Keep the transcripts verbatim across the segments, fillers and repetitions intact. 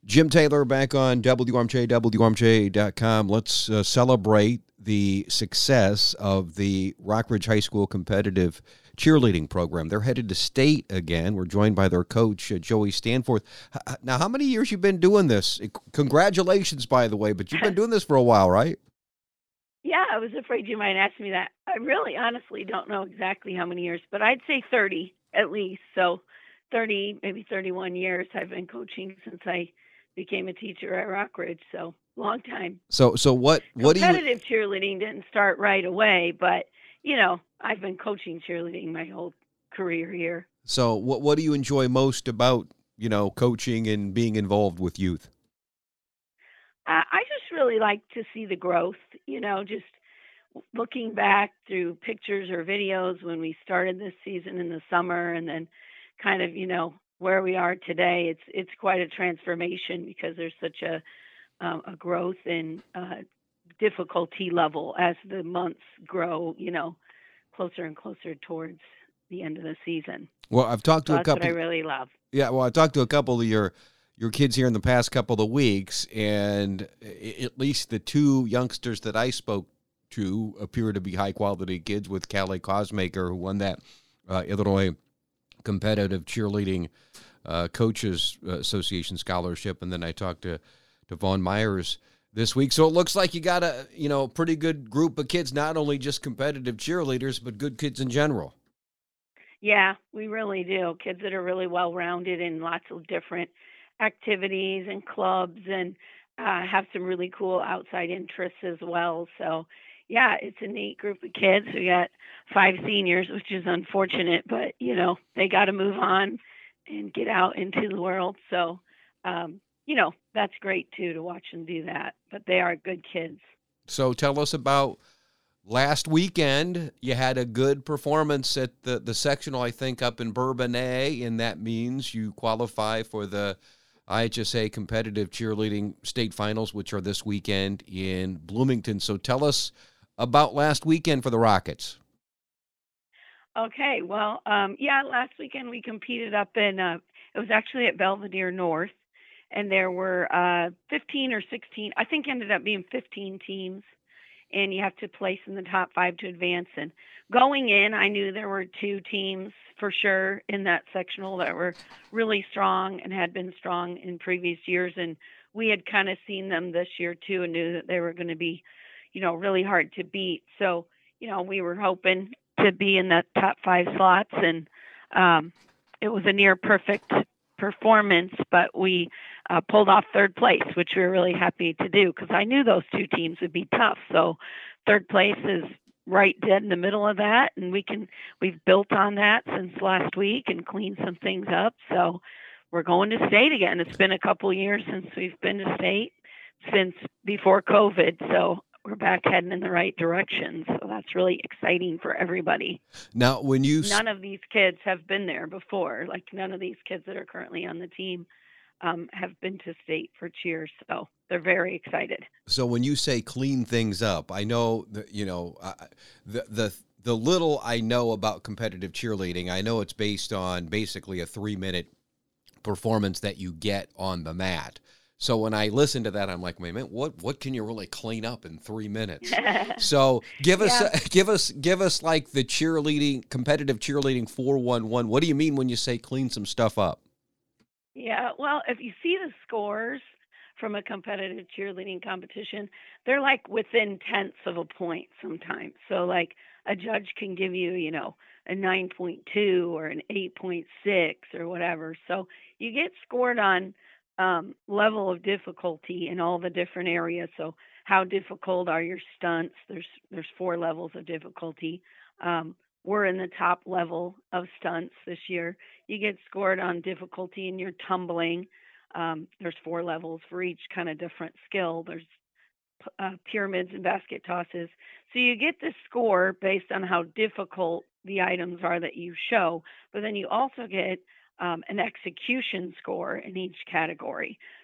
Jim Taylor back on W R M J, W R M J dot com. Let's uh, celebrate the success of the Rockridge High School competitive cheerleading program. They're headed to state again. We're joined by their coach, uh, Joey Stanforth. H- Now, how many years you been doing this? Congratulations, by the way, but you've been doing this for a while, right? Yeah, I was afraid you might ask me that. I really honestly don't know exactly how many years, but I'd say thirty at least. So thirty, maybe thirty-one years I've been coaching since I became a teacher at Rockridge. So long time. So, so what? What do you? Competitive cheerleading didn't start right away, but you know, I've been coaching cheerleading my whole career here. So, what? What do you enjoy most about you know coaching and being involved with youth? I I just really like to see the growth, you know, just looking back through pictures or videos when we started this season in the summer and then kind of, you know, where we are today. It's it's quite a transformation because there's such a um, a growth in uh, difficulty level as the months grow, you know, closer and closer towards the end of the season. Well, I've talked So to a that's what I couple. really love. Yeah, well, I talked to a couple of your your kids here in the past couple of weeks, and a- at least the two youngsters that I spoke to appear to be high quality kids. With Callie Cosmaker, who won that uh, Illinois competitive cheerleading uh, coaches uh, association scholarship, and then I talked to to Vaughn Myers this week. So it looks like you got a you know pretty good group of kids, not only just competitive cheerleaders, but good kids in general. Yeah, we really do. Kids that are really well rounded in lots of different activities and clubs and uh, have some really cool outside interests as well. So, yeah, it's a neat group of kids. We got five seniors, which is unfortunate, but, you know, they got to move on and get out into the world. So, um, you know, that's great too to watch them do that. But they are good kids. So tell us about last weekend. You had a good performance at the, the sectional, I think, up in Bourbonnais, and that means you qualify for the I H S A competitive cheerleading state finals, which are this weekend in Bloomington. So tell us about last weekend for the Rockets. Okay, well, um, yeah, last weekend we competed up in, uh, it was actually at Belvedere North, and there were uh, fifteen or sixteen, I think ended up being fifteen teams, and you have to place in the top five to advance. And going in, I knew there were two teams for sure in that sectional that were really strong and had been strong in previous years, and we had kind of seen them this year too and knew that they were going to be, you know, really hard to beat. So, you know, we were hoping to be in that top five slots, and um, it was a near perfect performance, but we uh, pulled off third place, which we were really happy to do because I knew those two teams would be tough. So third place is right dead in the middle of that, and we can we've built on that since last week and cleaned some things up. So we're going to state again. It's been a couple years since we've been to state since before COVID, so we're back heading in the right direction. So that's really exciting for everybody. Now, when you None of these kids have been there before. Like none of these kids that are currently on the team um, have been to state for cheer, so they're very excited. so when you say clean things up, I know that, you know uh, the the the little I know about competitive cheerleading. I know it's based on basically a three minute performance that you get on the mat. So when I listen to that, I'm like, wait a minute, what what can you really clean up in three minutes? So give us Yeah. give us give us like the cheerleading competitive cheerleading four one one. What do you mean when you say clean some stuff up? Yeah, well, if you see the scores from a competitive cheerleading competition, they're like within tenths of a point sometimes. So, like, a judge can give you, you know, a nine point two or an eight point six or whatever. So, you get scored on um, level of difficulty in all the different areas. So, how difficult are your stunts? There's there's four levels of difficulty. Um, we're in the top level of stunts this year. You get scored on difficulty in your tumbling. Um, there's four levels for each kind of different skill. There's uh, pyramids and basket tosses. So you get the score based on how difficult the items are that you show, but then you also get um, an execution score in each category.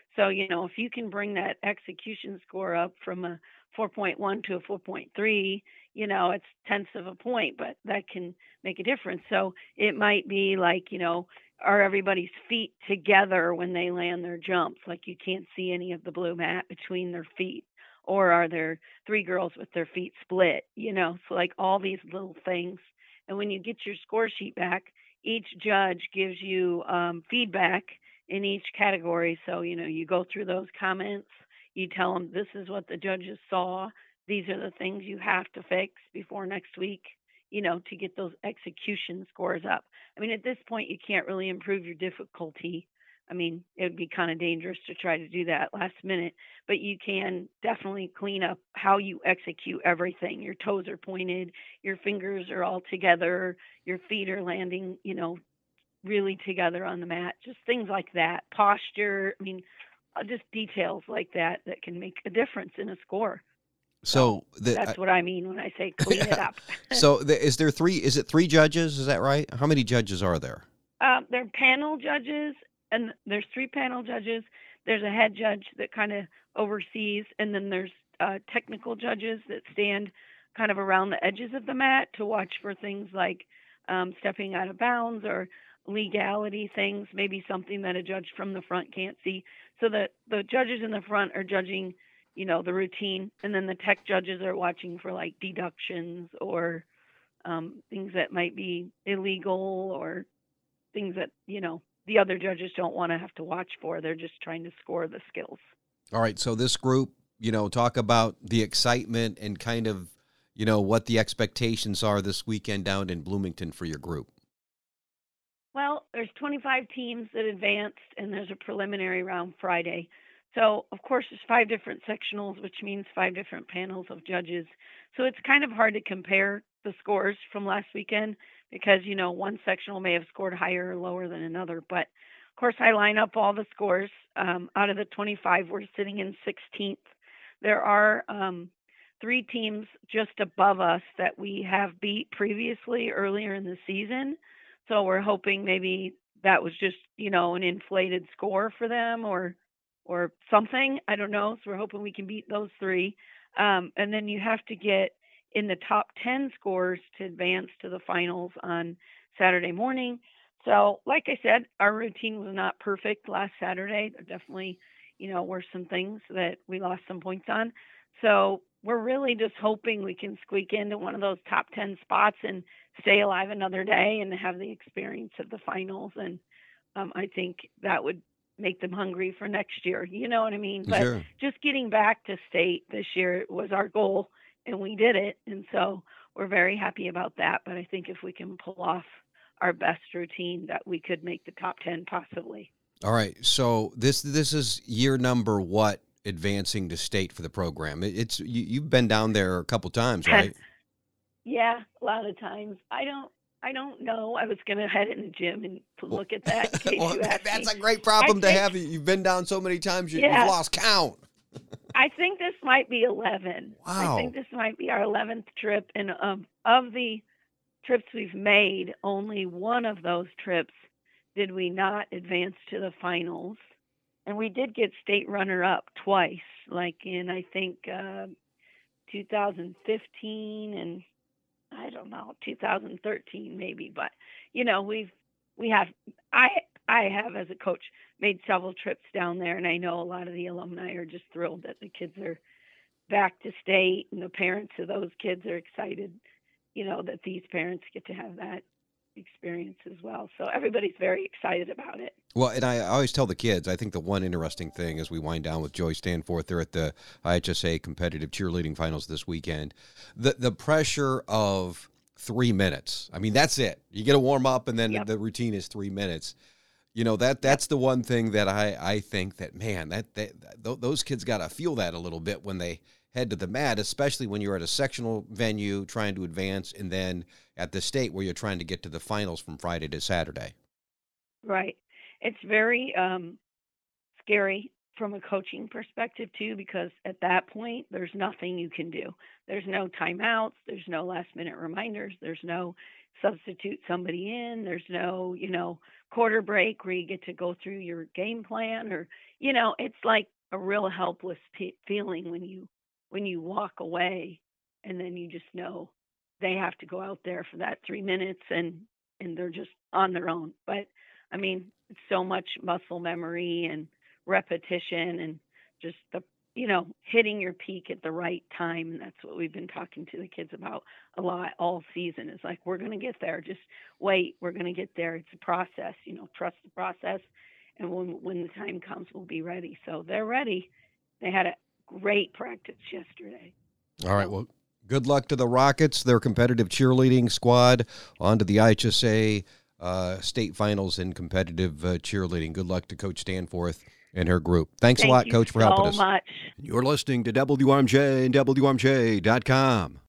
So, you know, if you can bring that execution score up from a four point one to a four point three, you know, it's tenths of a point, but that can make a difference. So it might be like, you know, are everybody's feet together when they land their jumps? Like you can't see any of the blue mat between their feet. Or are there three girls with their feet split? You know, so like all these little things. And when you get your score sheet back, each judge gives you um, feedback in each category. So, you know, you go through those comments, you tell them this is what the judges saw, these are the things you have to fix before next week, you know, to get those execution scores up. I mean, at this point, you can't really improve your difficulty. I mean, it would be kind of dangerous to try to do that last minute, but you can definitely clean up how you execute everything. Your toes are pointed, your fingers are all together, your feet are landing, you know, really together on the mat, just things like that. Posture, I mean, uh, just details like that that can make a difference in a score. So So the that's what I mean when I say clean it uh, up. so the, is there three? Is it three judges? Is that right? How many judges are there? Um, they're panel judges, and there's three panel judges. There's a head judge that kind of oversees, and then there's uh, technical judges that stand kind of around the edges of the mat to watch for things like um, stepping out of bounds or legality things, maybe something that a judge from the front can't see. So that the judges in the front are judging, you know, the routine, and then the tech judges are watching for like deductions or um, things that might be illegal or things that, you know, the other judges don't want to have to watch for. They're just trying to score the skills. All right. So this group, you know, talk about the excitement and kind of, you know, what the expectations are this weekend down in Bloomington for your group. Well, there's twenty-five teams that advanced, and there's a preliminary round Friday. So, of course, there's five different sectionals, which means five different panels of judges. So it's kind of hard to compare the scores from last weekend because, you know, one sectional may have scored higher or lower than another. But, of course, I line up all the scores. Um, out of the twenty-five, we're sitting in sixteenth. There are um, three teams just above us that we have beat previously earlier in the season. So we're hoping maybe that was just, you know, an inflated score for them or or something. I don't know. So we're hoping we can beat those three. Um, and then you have to get in the top ten scores to advance to the finals on Saturday morning. So, like I said, our routine was not perfect last Saturday. There definitely, you know, were some things that we lost some points on. So we're really just hoping we can squeak into one of those top ten spots and stay alive another day and have the experience of the finals. And um, I think that would make them hungry for next year. You know what I mean? But Sure. just getting back to state this year was our goal, and we did it. And so we're very happy about that. But I think if we can pull off our best routine, that we could make the top ten possibly. All right. So this this is year number what advancing to state for the program? It, it's you, you've been down there a couple times, right? Yeah, a lot of times. I don't I don't know. I was gonna head in the gym and to Well, look at that in case well, you that, asked that's me. a great I problem to think have. You- You've been down so many times, you, you've yeah, lost count. I think this might be eleven. I think Wow. this might be our eleventh trip, and um, of the trips we've made, only one of those trips did we not advance to the finals. And we did get state runner up twice, like in I think uh, two thousand fifteen and I don't know, two thousand thirteen maybe, but you know, we've we have I I have as a coach made several trips down there, and I know a lot of the alumni are just thrilled that the kids are back to state, and the parents of those kids are excited, you know, that these parents get to have that experience as well. So everybody's very excited about it. Well, and I always tell the kids, I think the one interesting thing as we wind down with Joy Stanforth, they're at the I H S A competitive cheerleading finals this weekend. The the pressure of three minutes. I mean, that's it. You get a warm up, and then Yep. the routine is three minutes. You know that Yep. that's the one thing that I I think that man that, that th- those kids got to feel that a little bit when they head to the mat, especially when you're at a sectional venue trying to advance, and then at the state where you're trying to get to the finals from Friday to Saturday. Right. It's very um scary from a coaching perspective too, because at that point there's nothing you can do. There's no timeouts, there's no last minute reminders, there's no substitute somebody in. There's no, you know, quarter break where you get to go through your game plan, or, you know, it's like a real helpless p- feeling when you when you walk away, and then you just know they have to go out there for that three minutes and and they're just on their own. But I mean, it's so much muscle memory and repetition and just the, you know, hitting your peak at the right time. And that's what we've been talking to the kids about a lot all season. It's like, we're going to get there. Just wait. We're going to get there. It's a process, you know, trust the process. And when, when the time comes, we'll be ready. So they're ready. They had a great practice yesterday. All right. Well, good luck to the Rockets, their competitive cheerleading squad, on to the I H S A uh, state finals in competitive uh, cheerleading. Good luck to Coach Danforth and her group. Thanks Thank a lot, you Coach, for so helping us. much. You're listening to W M J and W M J dot com.